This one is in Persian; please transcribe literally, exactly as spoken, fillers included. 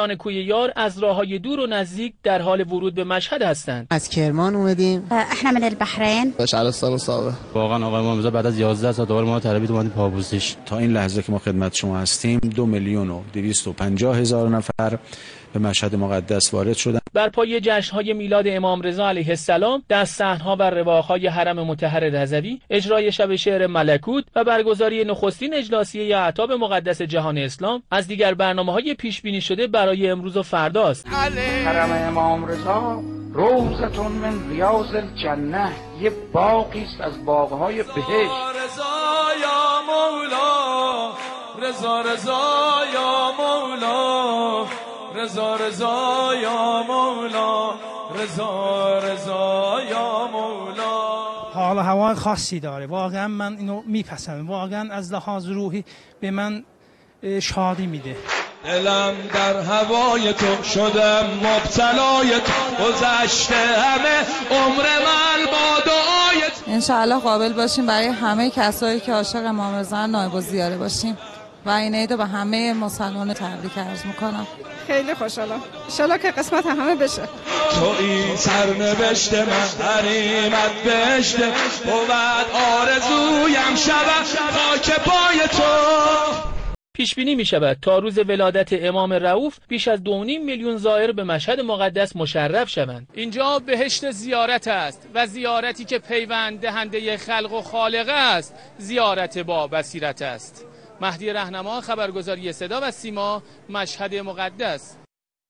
شهریاران کوی یار از راههای دور و نزدیک در حال ورود به مشهد هستند. از کرمان اومدیم. احنا من البحرین. شهرستان و صاحب. واقعا آقای امام رضا بعد از یازده سال دوباره ما تربیت اومدیم پابوسش. تا این لحظه که ما خدمت شما هستیم دو میلیون و دویست و پنجاه هزار نفر به مشهد مقدس وارد شدند. بر پایه جشن‌های میلاد امام رضا علیه السلام در صحن‌ها و رواق‌های حرم مطهر رضوی، اجرای شب شعر ملکوت و برگزاری نخستین اجلاسیه اعتاب مقدس جهان اسلام از دیگر برنامه‌های پیش بینی شده برای امروز و فرداست. حرم امام رضا روضة من ریاض الجنه، یه باغی است از باغ‌های بهشت. رضا یا مولا، رضا رضا یا مولا، رضا رضا یا مولا، رضا رضا یا مولا. حال و هوای خاصی داره، واقعا من اینو میپسندم، واقعا از لحاظ روحی به من شادی میده. دلم در هوای تو شدم مبتلای تو، گذشته همه عمر من با دعای تو. انشاءالله قابل باشیم برای همه کسایی که عاشق امام رضا نایب الزیاره باشیم و این عید رو به همه مسلمان تبریک عرض میکنم. خیلی خوشحالم، انشالله که قسمت همه بشه. تویی سرنوشت من، حریمت بهشته، بود آرزویم شود خاک پای تو. پیش بینی می شود تا روز ولادت امام رؤوف بیش از دو و نیم میلیون زائر به مشهد مقدس مشرف شوند. اینجا بهشت زیارت است و زیارتی که پیوند دهنده خلق و خالق است، زیارت با بصیرت است. مهدی رهنما، خبرگزاری صدا و سیما، مشهد مقدس.